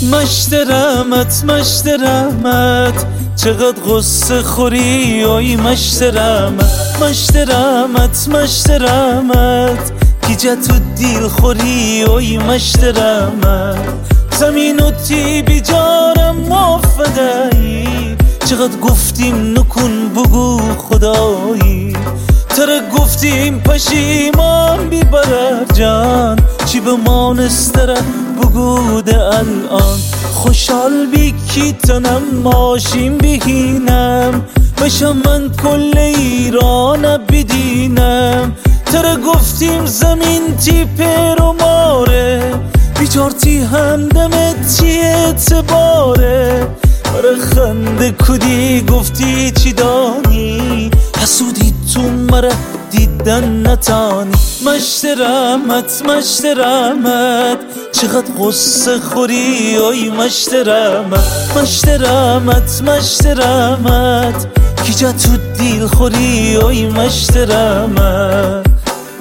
مشترمت مشترمت چقدر غصه خوری اوی مشترمت مشترمت مشترمت گیجه تو دیل خوری اوی مشترمت زمین و تی بیجارم مافدهی چقدر گفتیم نکن بگو خدایی تره گفتیم پشیمان بیبرر جان چی به مانستره بگو ده الان خوشحال بی کی تنم ماشین بهینم بشم من کل ایران بدینم تره گفتیم زمین تی پر و ماره بیچار تی همدمت چی اعتباره برای خنده کدی گفتی چی دانی حسودی تو مره دیدن نتانی مشترمت مشترمت چقدر غصه خوری اوی مشترمت مشترمت مشترمت گیجه تو دیل خوری اوی مشترمت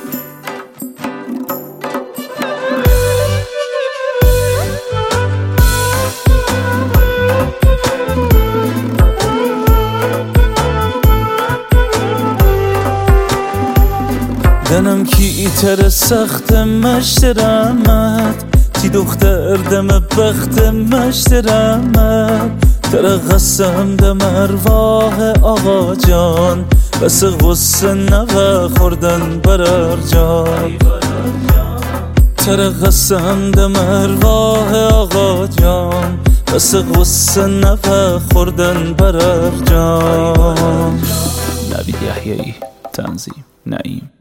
دنم کی تر سخت مشترمت تی دختر دم بخت مشترمت تر قسم دم ارواح آقا جان بس غصه نوه خوردن برر جان تر قسم دم ارواح آقا جان بس غصه نوه خوردن برر جان. نوید یحیایی، تنظیم نعیم.